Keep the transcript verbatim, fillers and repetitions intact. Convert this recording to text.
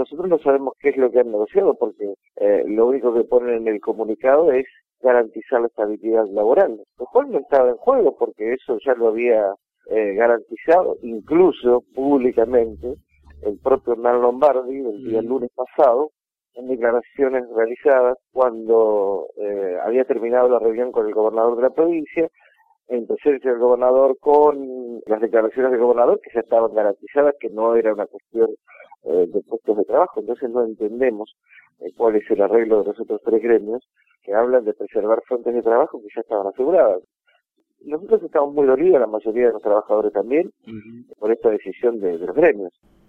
nosotros no sabemos qué es lo que han negociado, porque eh, lo único que ponen en el comunicado es garantizar la estabilidad laboral, lo cual no estaba en juego, porque eso ya lo había eh, garantizado, incluso públicamente, el propio Hernán Lombardi, el día lunes pasado, en declaraciones realizadas cuando eh, había terminado la reunión con el gobernador de la provincia, en presencia del gobernador, con las declaraciones del gobernador que ya estaban garantizadas, que no era una cuestión eh, de puestos de trabajo. Entonces no entendemos eh, cuál es el arreglo de los otros tres gremios que hablan de preservar fuentes de trabajo que ya estaban aseguradas. Nosotros estamos muy dolidos, la mayoría de los trabajadores también, uh-huh. por esta decisión de, de los gremios.